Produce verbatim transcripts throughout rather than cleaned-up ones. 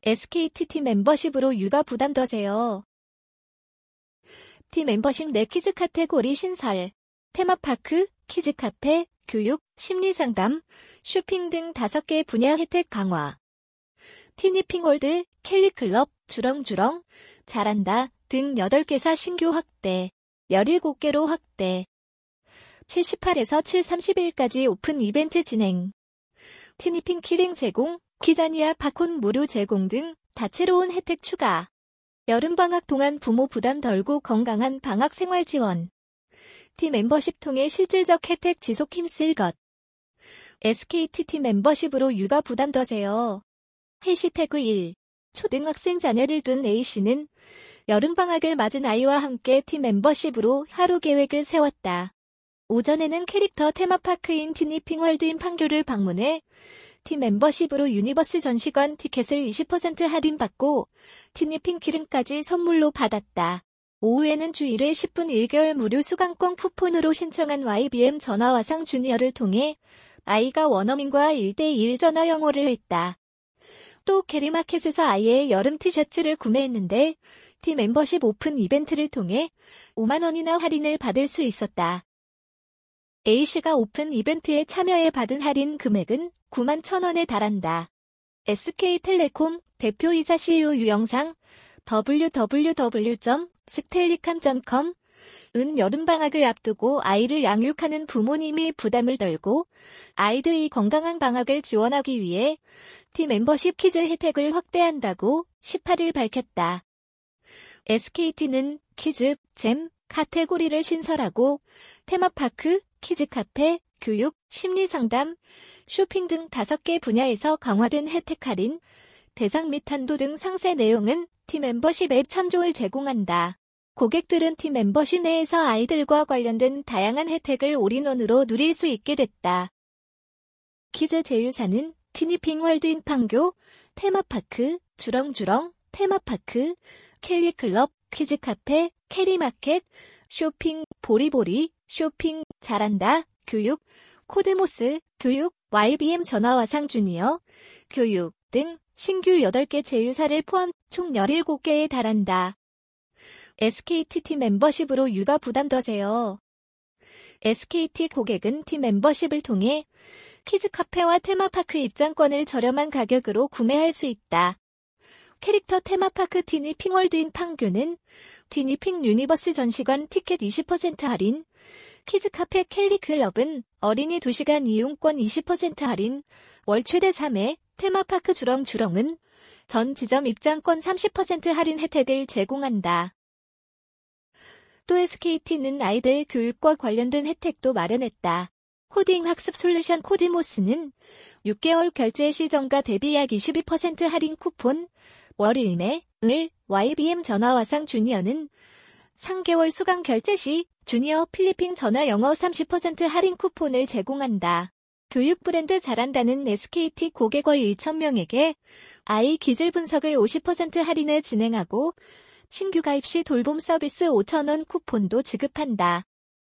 에스케이티 팀 멤버십으로 육아 부담 덜세요. 팀 멤버십 내 키즈 카테고리 신설. 테마파크, 키즈 카페, 교육, 심리상담, 쇼핑 등 다섯 개 분야 혜택 강화. 티니핑월드, 캘리클럽, 주렁주렁, 잘한다 등 여덟 개사 신규 확대. 열일곱 개로 확대. 칠 십팔에서 칠 삼십일까지 오픈 이벤트 진행. 티니핑 키링 제공, 키자니아 팝콘 무료 제공 등 다채로운 혜택 추가. 여름방학 동안 부모 부담 덜고 건강한 방학 생활 지원. 팀 멤버십 통해 실질적 혜택 지속 힘쓸 것. 에스케이티 팀 멤버십으로 육아 부담 덜세요. 해시태그 일. 초등학생 자녀를 둔 A씨는 여름방학을 맞은 아이와 함께 팀 멤버십으로 하루 계획을 세웠다. 오전에는 캐릭터 테마파크인 티니핑월드인 판교를 방문해 팀 멤버십으로 유니버스 전시관 티켓을 이십 퍼센트 할인받고 티니핑 키링까지 선물로 받았다. 오후에는 주 일 회 십 분 일 개월 무료 수강권 쿠폰으로 신청한 와이비엠 전화화상 주니어를 통해 아이가 원어민과 일 대 일 전화 영어를 했다. 또 캐리마켓에서 아이의 여름 티셔츠를 구매했는데 팀 멤버십 오픈 이벤트를 통해 오만 원이나 할인을 받을 수 있었다. A씨가 오픈 이벤트에 참여해 받은 할인 금액은 구만 천 원에 달한다. 에스케이텔레콤 대표이사 씨이오 유영상 더블유 더블유 더블유 점 스텔리캄 점 컴 은 여름방학을 앞두고 아이를 양육하는 부모님이 부담을 덜고 아이들의 건강한 방학을 지원하기 위해 팀 멤버십 키즈 혜택을 확대한다고 십팔 일 밝혔다. 에스케이티는 키즈, 잼, 카테고리를 신설하고 테마파크, 키즈 카페, 교육, 심리상담, 쇼핑 등 다섯 개 분야에서 강화된 혜택 할인, 대상 및 한도 등 상세 내용은 팀 멤버십 앱 참조를 제공한다. 고객들은 팀 멤버십 내에서 아이들과 관련된 다양한 혜택을 올인원으로 누릴 수 있게 됐다. 키즈 제휴사는 티니핑월드인 판교, 테마파크, 주렁주렁, 테마파크, 캘리클럽, 키즈카페, 캐리마켓, 쇼핑, 보리보리, 쇼핑, 잘한다, 교육, 코드모스, 교육, 와이비엠 전화화상 주니어, 교육 등 신규 여덟 개 제휴사를 포함 총 열일곱 개에 달한다. 에스케이티 팀 멤버십으로 육아 부담 덜세요. 에스케이티 고객은 팀 멤버십을 통해 키즈카페와 테마파크 입장권을 저렴한 가격으로 구매할 수 있다. 캐릭터 테마파크 티니핑월드인 판교는 티니핑 유니버스 전시관 티켓 이십 퍼센트 할인, 키즈카페 캘리클럽은 어린이 두 시간 이용권 이십 퍼센트 할인, 월 최대 삼 회, 테마파크 주렁주렁은 전 지점 입장권 삼십 퍼센트 할인 혜택을 제공한다. 또 에스케이티는 아이들 교육과 관련된 혜택도 마련했다. 코딩 학습 솔루션 코드모스는 육 개월 결제 시 정가 대비 약 이십이 퍼센트 할인 쿠폰, 월 일 매, 을, 와이비엠 전화화상 주니어는 삼 개월 수강 결제 시 주니어 필리핀 전화 영어 삼십 퍼센트 할인 쿠폰을 제공한다. 교육 브랜드 잘한다는 에스케이티 고객 월 천 명에게 아이 기질 분석을 오십 퍼센트 할인에 진행하고 신규 가입 시 돌봄 서비스 오천 원 쿠폰도 지급한다.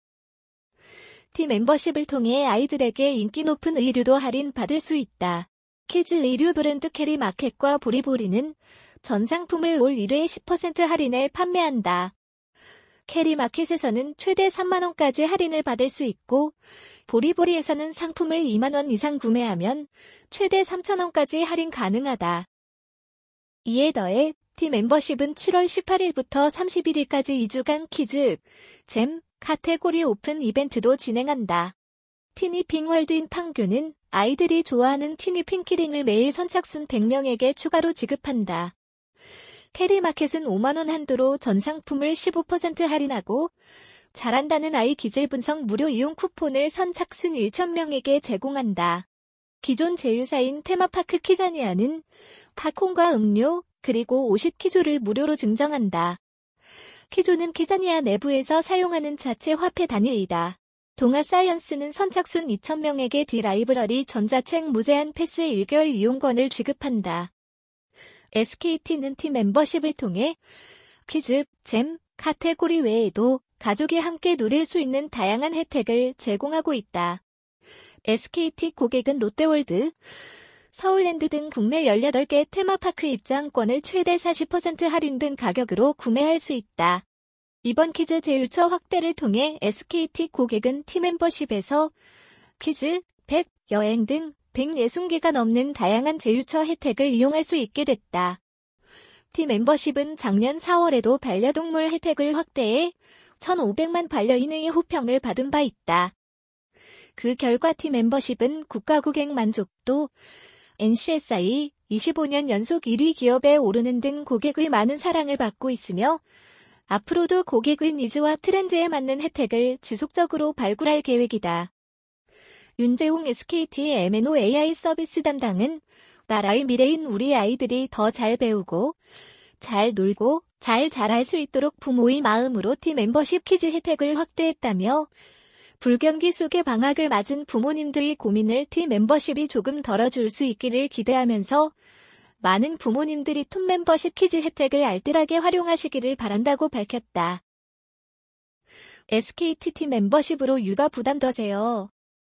팀 멤버십을 통해 아이들에게 인기 높은 의류도 할인 받을 수 있다. 키즈 의류 브랜드 캐리마켓과 보리보리는 전 상품을 올 일 회 십 퍼센트 할인에 판매한다. 캐리마켓에서는 최대 삼만 원까지 할인을 받을 수 있고 보리보리에서는 상품을 이만 원 이상 구매하면 최대 삼천 원까지 할인 가능하다. 이에 더해 팀 멤버십은 칠월 십팔 일부터 삼십일 일까지 이 주간 키즈, 잼, 카테고리 오픈 이벤트도 진행한다. 티니핑월드인 판교는 아이들이 좋아하는 티니핑 키링을 매일 선착순 백 명에게 추가로 지급한다. 캐리마켓은 오만 원 한도로 전 상품을 십오 퍼센트 할인하고 잘한다는 아이 기질 분석 무료 이용 쿠폰을 선착순 천 명에게 제공한다. 기존 제휴사인 테마파크 키자니아는 팝콘과 음료, 그리고 오십 키조를 무료로 증정한다. 키조는 키자니아 내부에서 사용하는 자체 화폐 단위이다. 동아사이언스는 선착순 이천 명에게 디라이브러리 전자책 무제한 패스 일 개월 이용권을 지급한다. 에스케이티는 팀 멤버십을 통해 키즈, 잼, 카테고리 외에도 가족이 함께 누릴 수 있는 다양한 혜택을 제공하고 있다. 에스케이티 고객은 롯데월드, 서울랜드 등 국내 열여덟 개 테마파크 입장권을 최대 사십 퍼센트 할인된 가격으로 구매할 수 있다. 이번 퀴즈 제휴처 확대를 통해 에스케이티 고객은 팀 멤버십에서 퀴즈, 백, 여행 등 백육십 개가 넘는 다양한 제휴처 혜택을 이용할 수 있게 됐다. 팀 멤버십은 작년 사월에도 반려동물 혜택을 확대해 천오백만 반려인의 호평을 받은 바 있다. 그 결과 팀 멤버십은 국가 고객 만족도, 엔씨에스아이 이십오 년 연속 일 위 기업에 오르는 등 고객의 많은 사랑을 받고 있으며 앞으로도 고객의 니즈와 트렌드에 맞는 혜택을 지속적으로 발굴할 계획이다. 윤재홍 에스케이티 엠 앤 오 에이아이 서비스 담당은 나라의 미래인 우리 아이들이 더 잘 배우고 잘 놀고 잘 자랄 수 있도록 부모의 마음으로 팀 멤버십 퀴즈 혜택을 확대했다며 불경기 속의 방학을 맞은 부모님들의 고민을 팀 멤버십이 조금 덜어줄 수 있기를 기대하면서 많은 부모님들이 팀 멤버십 퀴즈 혜택을 알뜰하게 활용하시기를 바란다고 밝혔다. 에스케이티 팀 멤버십으로 육아 부담 더세요.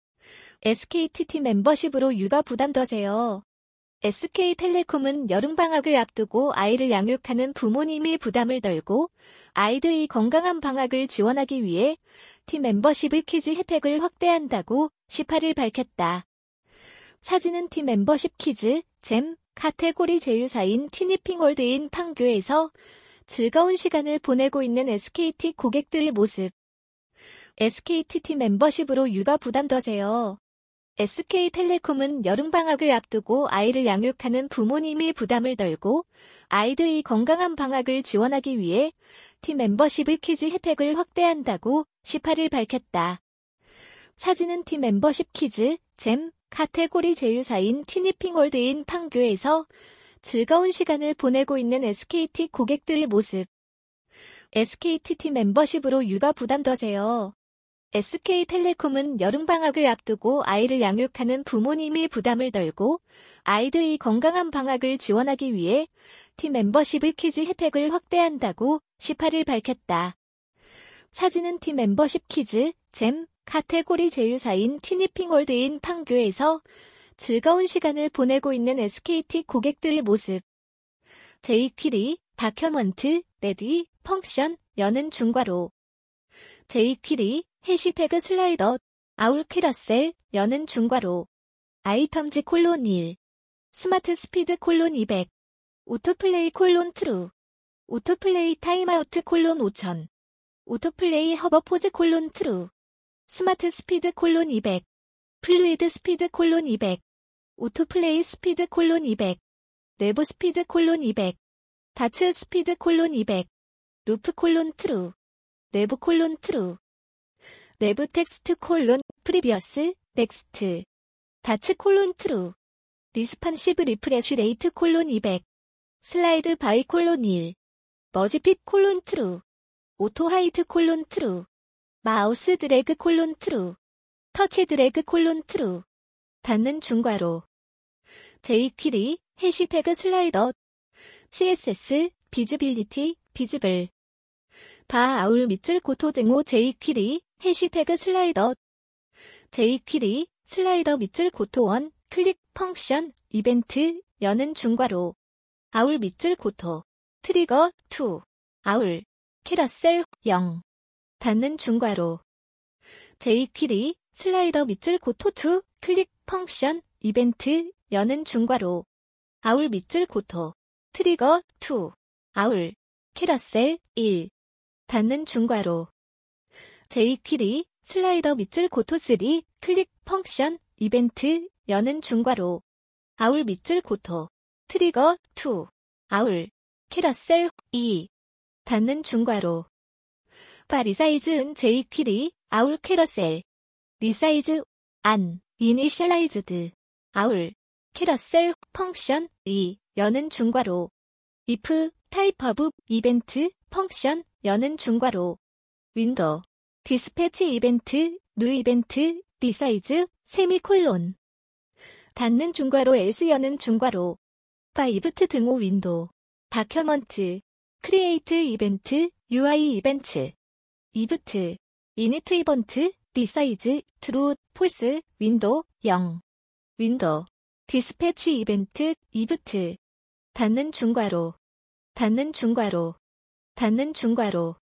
에스케이티 팀 멤버십으로 육아 부담 더세요. 에스케이텔레콤은 여름방학을 앞두고 아이를 양육하는 부모님이 부담을 덜고 아이들의 건강한 방학을 지원하기 위해 팀 멤버십의 퀴즈 혜택을 확대한다고 십팔 일 밝혔다. 사진은 팀 멤버십 퀴즈, 잼, 카테고리 제휴사인 티니핑월드인 판교에서 즐거운 시간을 보내고 있는 에스케이티 고객들의 모습. 에스케이티 팀 멤버십으로 육아 부담 더세요. 에스케이텔레콤은 여름방학을 앞두고 아이를 양육하는 부모님이 부담을 덜고 아이들의 건강한 방학을 지원하기 위해 팀 멤버십의 퀴즈 혜택을 확대한다고 십팔 일 밝혔다. 사진은 팀 멤버십 퀴즈, 잼, 카테고리 제휴사인 티니핑월드인 판교에서 즐거운 시간을 보내고 있는 에스케이티 고객들의 모습. 에스케이티 팀 멤버십으로 육아 부담 더세요. 에스케이텔레콤은 여름방학을 앞두고 아이를 양육하는 부모님이 부담을 덜고 아이들의 건강한 방학을 지원하기 위해 팀 멤버십의 퀴즈 혜택을 확대한다고 십팔 일 밝혔다. 사진은 팀 멤버십 퀴즈, 잼, 카테고리 제휴사인 티니핑월드인 판교에서 즐거운 시간을 보내고 있는 에스케이티 고객들의 모습. 제이퀴리, 다큐먼트, 레디, 펑션, 여는 중괄호. 제이퀴리, 해시태그 슬라이더, 아울 캐러셀, 여는 중괄호. 아이텀즈 콜론 일. 스마트 스피드 콜론 이백. 오토플레이 콜론 트루. 오토플레이 타임아우트 콜론 오천. 오토플레이 허버포즈 콜론 트루. 스마트 스피드 콜론 이백. 플루이드 스피드 콜론 이백. 오토플레이 스피드 콜론 이백. 내부 스피드 콜론 이백. 다츠 스피드 콜론 이백. 루프 콜론 트루. 내부 콜론 트루. 내부 텍스트 콜론 프리비어스 넥스트. 다츠 콜론 트루. 리스판시브 리프레쉬 레이트 콜론 이백. 슬라이드 바이 콜론 일. 머지핏 콜론 트루. 오토 하이트 콜론 트루. 마우스 드래그 콜론 트루. 터치 드래그 콜론 트루. 닫는 중괄호. 제이퀴리, 해시태그 슬라이더. 씨에스에스, 비즈빌리티, 비즈블. 바 아울 밑줄 고토 등호 제이퀴리, 해시태그 슬라이더. 제이퀴리, 슬라이더 밑줄 고토 원, 클릭 펑션, 이벤트, 여는 중괄호. 아울 밑줄 고토. 트리거, 투. 아울. 캐러셀, 영. 닫는 중괄호. 제이퀴리, 슬라이더 밑줄 고토 투, 클릭 펑션, 이벤트, 여는 중괄호. 아울 밑줄 고토. 트리거, 투. 아울. 캐러셀, 일. 닫는 중괄호. 제이퀴리, 슬라이더 밑줄 고토 쓰리, 클릭 펑션, 이벤트, 여는 중괄호. 아울 밑줄 고토. 트리거, 투. 아울. 캐러셀, 이. 닫는 중괄호. 바 리사이즈은 제이퀴리, 아울 캐러셀. 리사이즈, 안, 이니셜라이즈드. 아울. 캐러셀, 펑션, 이, 여는 중괄호. if, 타입 오브, 이벤트, 펑션, 여는 중괄호. 윈도우. 디스패치 이벤트, 뉴 이벤트, 리사이즈, 세미콜론. 닫는 중괄호 else 여는 중괄호. 바 이브트 등호 윈도우. 다큐먼트. 크리에이트 이벤트, 유아이 이벤트. 이브트. 이니트 이번트, 리사이즈, 트루, 폴스, 윈도우, 영. 윈도우. 디스패치 이벤트, 이부트. 닫는 중괄호. 닫는 중괄호. 닫는 중괄호.